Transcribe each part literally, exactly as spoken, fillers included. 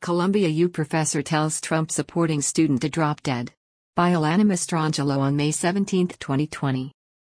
Columbia U professor tells Trump-supporting student to drop dead. By Alana Mastrangelo on May seventeenth, twenty twenty.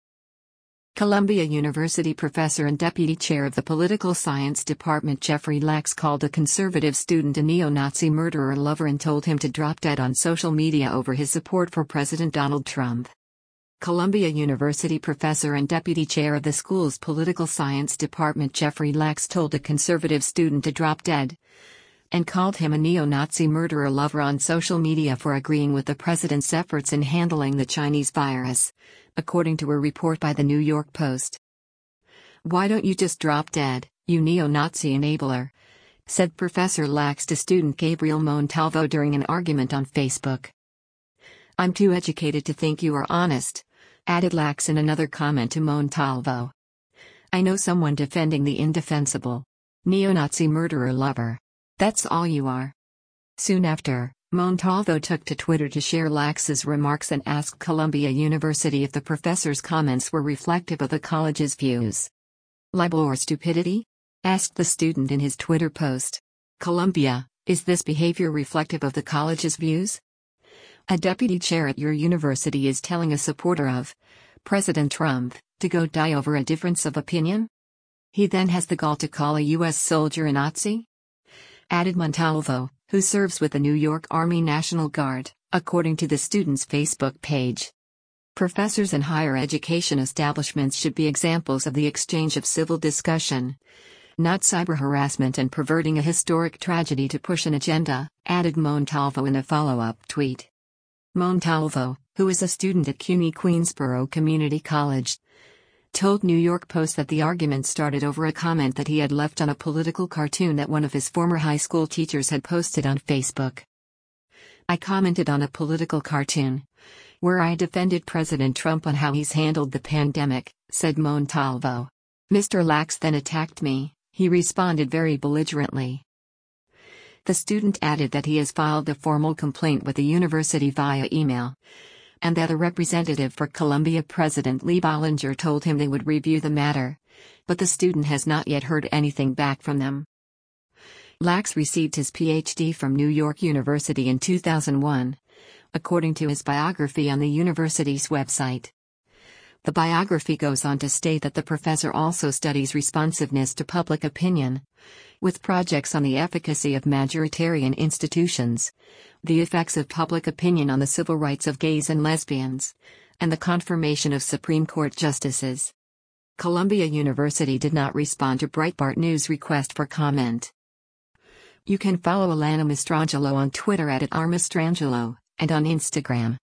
Columbia University professor and deputy chair of the Political Science Department Jeffrey Lachs called a conservative student a neo-Nazi murderer lover and told him to drop dead on social media over his support for President Donald Trump. Columbia University professor and deputy chair of the school's Political Science Department Jeffrey Lachs told a conservative student to drop dead and called him a neo-Nazi murderer lover on social media for agreeing with the president's efforts in handling the Chinese virus, according to a report by the New York Post. "Why don't you just drop dead, you neo-Nazi enabler?" said Professor Lachs to student Gabriel Montalvo during an argument on Facebook. "I'm too educated to think you are honest," added Lachs in another comment to Montalvo. "I know someone defending the indefensible. Neo-Nazi murderer lover. That's all you are." Soon after, Montalvo took to Twitter to share Lachs's remarks and asked Columbia University if the professor's comments were reflective of the college's views. "Libel or stupidity?" asked the student in his Twitter post. "Columbia, is this behavior reflective of the college's views? A deputy chair at your university is telling a supporter of President Trump to go die over a difference of opinion? He then has the gall to call a U S soldier a Nazi?" added Montalvo, who serves with the New York Army National Guard, according to the student's Facebook page. Professors in higher education establishments should be examples of the exchange of civil discussion, not cyber harassment and perverting a historic tragedy to push an agenda, added Montalvo in a follow-up tweet. Montalvo, who is a student at C U N Y Queensboro Community College, told New York Post that the argument started over a comment that he had left on a political cartoon that one of his former high school teachers had posted on Facebook. "I commented on a political cartoon where I defended President Trump on how he's handled the pandemic," said Montalvo. "Mister Lachs then attacked me," he responded very belligerently. The student added that he has filed a formal complaint with the university via email, and that a representative for Columbia President Lee Bollinger told him they would review the matter, but the student has not yet heard anything back from them. Lachs received his P H D from New York University in two thousand one, according to his biography on the university's website. The biography goes on to state that the professor also studies responsiveness to public opinion, with projects on the efficacy of majoritarian institutions, the effects of public opinion on the civil rights of gays and lesbians, and the confirmation of Supreme Court justices. Columbia University did not respond to Breitbart News' request for comment. You can follow Alana Mastrangelo on Twitter at @rmastrangelo, and on Instagram